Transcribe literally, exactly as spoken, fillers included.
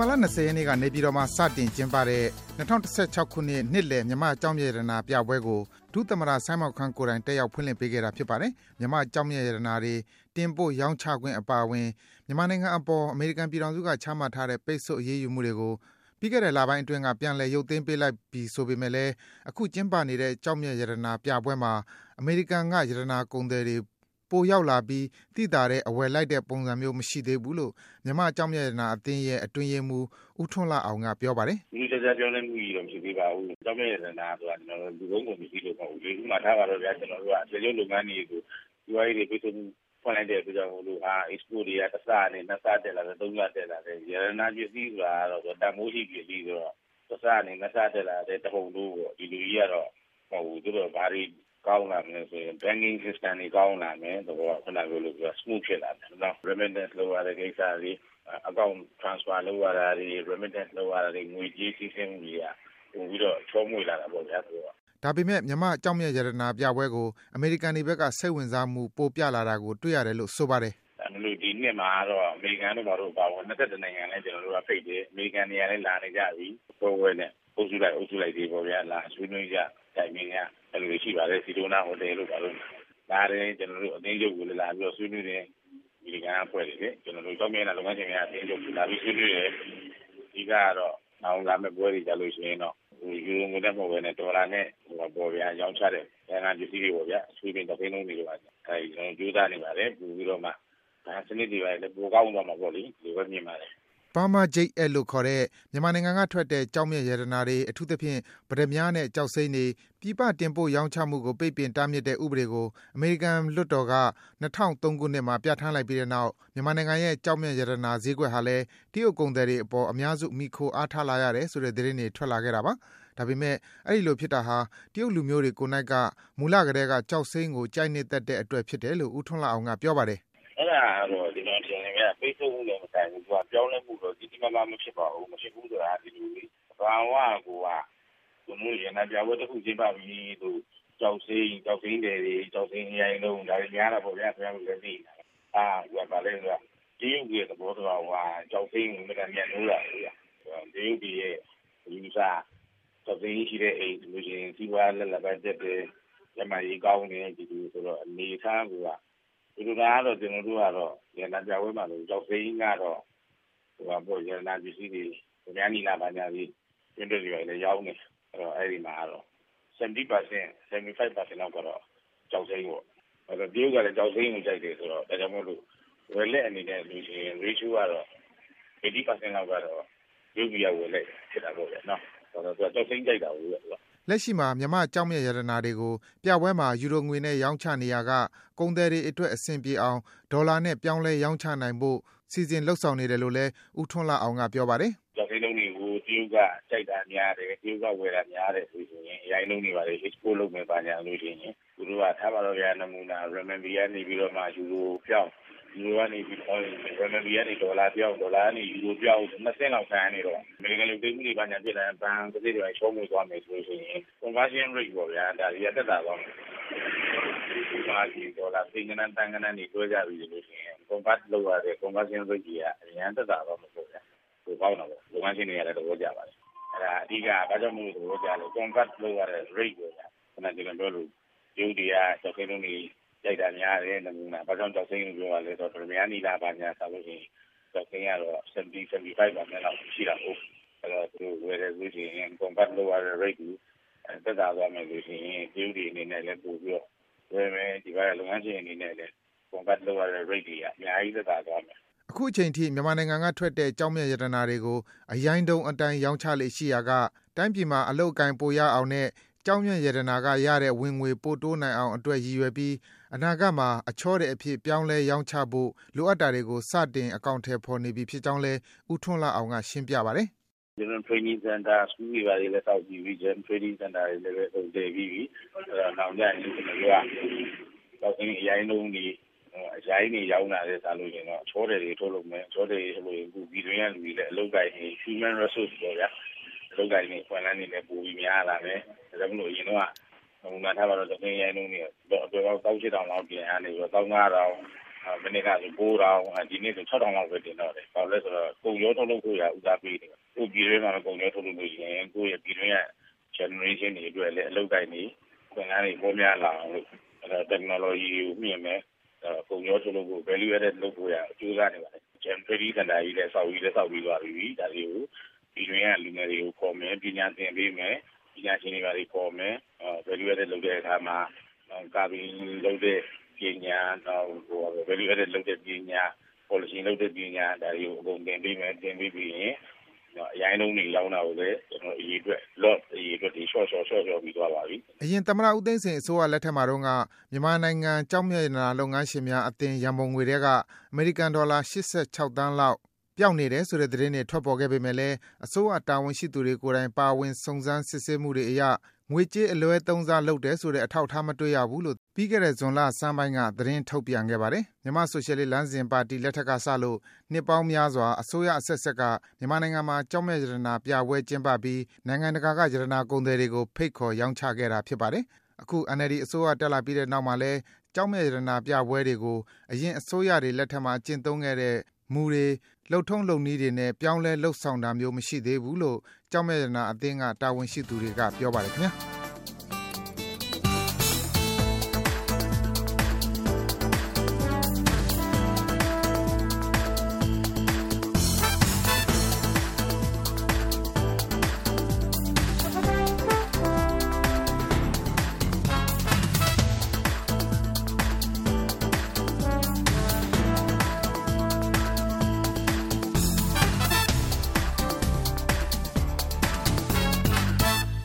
ဘာလ၂၀ရက်နေ့ကနေပြည်တော်မှာစတင်ကျင်းပတဲ့၂၀၁၆ခုနှစ်နှစ်လည်မြန်မာ့ကျောက်မျက်ရတနာပြပွဲကိုဒုသမ္မတဆိုင်းမောင်ခန်းကိုယ်တိုင်တက်ရောက်ဖွင့်လှစ်ပေးခဲ့တာဖြစ်ပါတယ်။မြန်မာ့ကျောက်မျက်ရတနာတွေတင်ပို့ရောင်းချခွင့်အပါအဝင်မြန်မာနိုင်ငံအပေါ်အမေရိကန်ပြည်ထောင်စုကချမှတ်ထားတဲ့ပိတ်ဆို့အရေးယူမှုတွေကိုပြီးခဲ့တဲ့လပိုင်းအတွင်းကပြန်လည်ရုပ်သိမ်းပေးလိုက်ပြီဆိုပေမဲ့လည်းအခုကျင်းပနေတဲ့ကျောက်မျက်ရတနာပြပွဲမှာအမေရိကန်ကရတနာကုန်သည်တွေပိုရောက်လာပြီးသိသာတဲ့အဝယ်လိုက်တဲ့ပုံစံမျိုးမရှိသေးဘူးလို့မြန်မာကျောက်မျက်ရတနာအသင်းရဲ့အတွင်းရေးမှူးဦးထွန်းလှအောင်ကပြောပါတယ်။ဒီကြကြပြောနေမှုကြီးတော့ဖြစ်သေးပါဘူး။ကျောက်မျက်ရတနာဆိုတာကျွန်တော်တို့လူကုန်ကုန်မရှိလို့ပေါ့။ဒီဥမာထားပါတော့ဗျာကျွန်တော်တို့ကကျေကျုပ်လုပ်ငန်းတွေကိုဒီဝိုင်းတွေပြည့်စုံဖွင့်လိုက်တဲ့အတွက်ကြောင့်လို့ဟာ export တွေကတစ်စနဲ့နှစ်စတက်လာတယ်သုံးစတက်လာတယ်ရတနာပစ္စည်းဆိုတာတော့တန်ဖိုးရှိပစ္စည်းဆိုတော့တစ်စနဲ့နှစ်စတက်လာတယ်တပုံလို့ပေါ့ဒီလူကြီးကတော့ဟိုသူတို့ဘာတွေကောင်းလာမယ်ဆိုရင် banking system တွေကောင်းလာမယ်တော့ခဏလိုလို့ပြော smooth ဖြစ်လာတယ်နော် remittance လုပ်ရတဲ့ကိစ္စတွေ account transfer လုပ်ရတာတွေ remittance လုပ်ရတာတွေငွေကြေးစီးဆင်းမှုတွေကပို့ပြီးတော့ချောမွေ့လာတာပေါ့ဗျာဆိုတော့ဒါပေမဲ့မြန်မာကျောက်မျက်ရတနာပြပွဲကိုအမေရိကန်တွေဘက်ကစိတ်ဝင်စားမှုပိုပြလာတာကိုတွေ့ရတယ်လို့ဆိုပါတယ်။အဲ့လိုဒီနှစ်မှာတော့အမေရိကန်တို့ဘာလို့ပါဝင်နှစ်သက်နိုင်ငံလည်းကျွန်တော်တို့ကဖိတ်တယ်အမေရိကန်တွေကလည်းလာနေကြပြီပွဲပွဲနဲ့အုပ်စုလိုက်အုပ်စုလိုက်ဒီပေါ့ဗျာလာဆွေးနွေးကြတိုင်ပင်ကြအဲ့လိုရှိပါတယ်စီတိုနာဟိုတယ်လို့ပါလို့ဒါလည်းကျွန်တော်တို့အသိချုပ်ကိုလည်းလာပြီးတော့ဆွေးနွေးတယ်အမေရိကန်အဖွဲ့တွေလေကျွန်တော်တို့ကျောက်မျက်ရတနာလုပ်ငန်းရှင်များအသိချုပ်ကိုလာပြီးဆွေးနွေးတယ်ဒီကတော့အောင်လာမဲ့ပွဲတွေကြလို့ရှိရင်တော့ယူရိုငွေနဲ့ပေါ့ပဲနဲ့ဒေါ်လာနဲ့ဟိုပေါ်ဗျာရောင်းချတဲ့ရန်ကုန်ပစ္စည်းတွေပေါ့ဗျာဆွေးနွေးတဲ့ဖိနှုံးတွေပါအဲဒီကျွန်တော်ကြိုးစားနေပါတယ်ပြီးပြီးတော့မှဒါစနစ်တွေပါလေပိုကောင်းသွားမှာပေါ့လေဒီပဲမြင်ပါတယ် Burma Jade လို့ခေါ်တဲ့မြန်မာနိုင်ငံကထွက်တဲ့ကျောက်မျက်ရတနာတွေအထူးသဖြင့်ပတ္တမြားနဲ့ကျောက်စိမ်းတွေပြည်ပတင်ပို့ရောင်းချမှုကိုပိတ်ပင်တားမြစ်တဲ့ဥပဒေကိုအမေရိကန်လွှတ်တော်က၂၀၀၃ခုနှစ်မှာပြဋ္ဌာန်းလိုက်ပြီးတဲ့နောက်မြန်မာနိုင်ငံရဲ့ကျောက်မျက်ရတနာဈေးကွက်ဟာလည်းတရုတ်ကုန်သည်တွေအပေါ်အများစုမှီခိုအားထားလာရတယ်ဆိုတဲ့သတင်းတွေထွက်လာခဲ့တာပါ။ဒါပေမဲ့အဲဒီလိုဖြစ်တာဟာတရုတ်လူမျိုးတွေကိုယ်နှိုက်ကမူလကတည်းကကျောက်စိမ်းကိုကြိုက်နှစ်သက်တဲ့အတွက်ဖြစ်တယ်လို့ဦးထွန်းလှအောင်ကပြောပါတယ်။အဲ့ဒါတော့ဒီလိုထင်နေမြတ်ပိတ်ဆို့မှုလည်းမဆိုင်ဘူးသူကပြောင်းလဲမှုတော့ဒီဒီမှာမဖြစ်ပါဘူးမဖြစ်ဘူးဆိုတာဒီလိုလေးဘာဝကိုကသူတို့ရနာပြဝတ်တစ်ခုကျင်းပပြီးသူကြောက်စိမ်းကြောက်စိမ်းတွေကြောက်စိမ်းအရင်လုံးဒါတွေများတာပေါ့ဗျာခင်ဗျားတို့လည်းသိတာအာဟိုကလည်းကဒီရုပ်ရဲ့သဘောတရားဟိုကြောက်စိမ်းကိုမတန်မြတ်လို့ရဗျာဒီရုပ်ရဲ့ယူဆကြောက်စိမ်းရှိတဲ့အိမ်ဒီလိုချင်းစီးပွားလက်လက်ပဲတက်တယ်ညမကြီးကောင်းနေဒီလိုဆိုတော့အနေထားကဒီလိုကတော့ကျွန်တော်တို့ကတော့ရန်နာပြဝဲမှာလို့ကြောက်စိမ်းကတော့ဟိုကပေါ့ရန်နာပစ္စည်းတွေညနေလာပါညာပြီးတွင်းတွေလည်းရောင်းနေအဲ့တော့အဲ့ဒီမှာတော့seventy percent seventy-five percent လောက်ကတော့ကြောက်စိမ်းပေါ့အဲ့တော့ဒီကလည်းကြောက်စိမ်းကိုကြိုက်တယ်ဆိုတော့ဒါကြောင့်မို့လို့ဝယ်လက်အနေနဲ့လူချင်း ratio ကတော့eighty percent လောက်ကတော့ရုပ်ပြရဝယ်လက်ဖြစ်တာပေါ့ဗျာနော်ဆိုတော့သူကကြောက်စိမ်းကြိုက်တာဘူးဗျာလက်ရှိမှာမြန်မာကျောက်မျက်ရတနာတွေကိုပြပွဲမှာယူရိုငွေနဲ့ရောင်းချနေရကကုန်သည်တွေအတွက်အဆင်ပြေအောင်ဒေါ်လာနဲ့ပြောင်းလဲရောင်းချနိုင်ဖို့စီစဉ်လှုပ်ဆောင်နေတယ်လို့လည်းဦးထွန်းလှအောင်ကပြောပါတယ်။ကျောက်စိမ်းလုံးတွေကိုတရုတ်ကကြိုက်တာများတယ်တရုတ်ကဝယ်တာများတယ်ဆိုရင်အရင်လုံးတွေပါလေ export လုပ်မယ်ပါညာလို့ရှိရင်သူတို့ကထားပါတော့ဗျာနမူနာ renminbi ကနေပြီးတော့မှယူရိုပြောင်းယူရိုကနေပြီးတော့ renminbi ကနေဒေါ်လာပြောင်းဒေါ်လာကနေယူရိုပြောင်းနှစ်ဆင့်လောက်ခံနေတော့အမေရိကန်လူသိမှုတွေပါညာဖြစ်လာဘဏ်ကတိတွေချောမွေသွားမယ်ဆိုရင် conversion rate ပေါ့ဗျာဒါကြီးတက်တာတော့ဒီမှာဒီဒေါ်လာသိန်းကနန်းတန်ကနန်းတွေတွဲကြပြီးလို့ရှိရင် convert လုပ်ရတဲ့ conversion rate ကြီးကအရင်တက်တာတော့မဟုတ်ဗျာဟိုကောင်းတော့လုပ်ငန်းရှင်တွေကလည်းတော့ကြပါတယ်အဲ့ဒါအဓိကဘာကြောင့်မို့လို့တော့ကြလဲ convert လုပ်ရတဲ့ rate ပေါ့ဗျာခဏဒီလိုပြောလို့ရုပ်တရားကျောက်စိမ်းလုံးတွေကြိုက်တာများတယ်နမူနာဘာကြောင့်ကျောက်စိမ်းကိုပြောရလဲဆိုတော့ဗမာနီလာပါညာဆိုလို့ရှိရင်ကျောက်စိမ်းကတော့seventy seventy-five percent လောက်ရှိတာဟုတ်အဲ့တော့သူဝယ်တဲ့ဆိုရင် convert လုပ်ရတဲ့ rate ကိုတက်တာသွားမယ်လို့ရှိရင်ရုပ်တွေအနေနဲ့လည်းပို့ပြီးတော့ဝယ်မယ်ဒီဘက်ကလုပ်ငန်းရှင်အနေနဲ့လည်း convert လုပ်ရတဲ့ rate တွေကအများကြီးတက်တာသွားမယ်အခုအချိန်ထိမြန်မာနိုင်ငံကထွက်တဲ့ကျောက်မျက်ရတနာတွေကိုအရိုင်းတုံးအတိုင်းရောင်းချလေရှိရာကတိုင်းပြည်မှာအလုတ်ကိုင်းပိုရအောင်နဲ့ကျောက်မျက်ရတနာကရတဲ့ဝင်ငွေပိုတိုးနိုင်အောင်အတွက်ရည်ရွယ်ပြီးအနာဂတ်မှာအချောတဲ့အဖြစ်ပြောင်းလဲရောင်းချဖို့လိုအပ်တာတွေကိုစတင်အကောင့်ထဲပေါ်နေပြီဖြစ်ကြောင်းလဲဦးထွန်းလှအောင်ကရှင်းပြပါတယ်။ကျွန်တော် training center စကူးတွေပါလေလည်းတောက်ပြီးပြီ training center တွေလည်းပဲတည်ပြီးပြီအဲ့တော့နောက်ကျရင်ကျွန်တော်တို့ကတောက်ရင်အရိုင်းလုံးတွေအရိုင်းတွေရောင်းတာလေစားလို့ရင်တော့ချောတယ်တွေထုတ်လုပ်မယ်ချောတယ်တွေထုတ်လို့ရင်ခုဒီတွင်ကလူတွေလည်းအလုပ်ကိုင်းနေ human resource ပေါ့ဗျာအလုပ်ကိုင်းနေဖွင့်လန်းနေလည်းပိုပြီးများလာတယ်ဒါကြောင့်မလို့အရင်တော့ဟိုမှာထားပါတော့တကယ်ရိုင်းလုံးတွေတော့တော့တောက်ချစ်တောင်လောက်ပြင်အားနေပြီးတော့တောင်းငါးတောင်မနေ့ကဆိုကိုးထောင်ဒီနေ့ဆိုခြောက်ထောင်လောက်ပဲတင်တော့တယ်။ဘာလို့လဲဆိုတော့ကုန်ရောထုတ်လုပ်ဖို့ရဦးစားပေးတယ်။ကိုပြည်တွင်းမှာကုန်ရောထုတ်လုပ်လို့ရင်ကိုရဲ့ပြည်တွင်းက generation တွေအတွက်လည်းအလုပ်တိုင်းတွေခွင့်အားတွေပေါ်များလာအောင်လို့အဲ technology ကိုမြင့်မယ်ကုန်ရောထုတ်လုပ်ဖို့ value added လုပ်ဖို့ရအကျိုးစားနေပါတယ်။ Generally စံတာကြီးလည်းစောက်ပြီးလည်းစောက်ပြီးသွားပြီဒါလေးကိုပြည်တွင်းကလူငယ်တွေကိုခေါ်မယ်ပညာသင်ပေးမယ်ပညာရှင်တွေပါတွေခေါ်မယ် value added လုပ်တဲ့အခါမှာကာဘီလုပ်တဲ့ပညာတော့ဟို value added လုပ်တဲ့ပညာ policy လုပ်တဲ့ပညာဒါတွေကိုအကုန်သင်ပေးမယ်သင်ပေးပြီးရင်အရိုင်းလုံးတွေရောင်းတာကိုလည်းကျွန်တော်အရေးအတွက် lot အရေးအတွက်ဒီ short short short short ပြီးသွားပါပြီအရင်သမ္မတဦးသိန်းစိန်အစိုးရလက်ထက်မှာတော့ကမြန်မာနိုင်ငံကြောက်မြတ်ရတနာလုပ်ငန်းရှင်များအသင်းရန်ပုံငွေတွေကအမေရိကန်ဒေါ်လာ၈၆သန်းလောက်ပျောက်နေတယ်ဆိုတဲ့သတင်းတွေထွက်ပေါ်ခဲ့ပေမဲ့လည်းအစိုးရတာဝန်ရှိသူတွေကိုယ်တိုင်ပါဝင်စုံစမ်းစစ်ဆေးမှုတွေအရငွေကြေးအလွဲသုံးစားလုပ်တယ်ဆိုတဲ့အထောက်အထားမတွေ့ရဘူးလို့ပြီးခဲ့တဲ့ဇွန်လဆန်းပိုင်းကသတင်းထုတ်ပြန်ခဲ့ပါတယ်။မြန်မာဆိုရှယ်လစ်လမ်းစဉ်ပါတီလက်ထက်ကစလို့နှစ်ပေါင်းများစွာအစိုးရအဆက်ဆက်ကမြန်မာနိုင်ငံမှာကြောက်မဲ့ရတနာပြပွဲကျင်းပပြီးနိုင်ငံတကာကရတနာကုန်သည်တွေကိုဖိတ်ခေါ်ရောင်းချခဲ့တာဖြစ်ပါတယ်။အခု အန်အယ်လ်ဒီ အစိုးရတက်လာပြီးတဲ့နောက်မှာလည်းကြောက်မဲ့ရတနာပြပွဲတွေကိုအရင်အစိုးရတွေလက်ထက်မှာကျင့်သုံးခဲ့တဲ့မူတွေလှုပ်ထုံးလုပ်နည်းတွေနဲ့ပြောင်းလဲလှုပ်ဆောင်တာမျိုးမရှိသေးဘူးလို့ကြောက်မဲ့ရတနာအသင်းကတာဝန်ရှိသူတွေကပြောပါတယ်ခင်ဗျာ။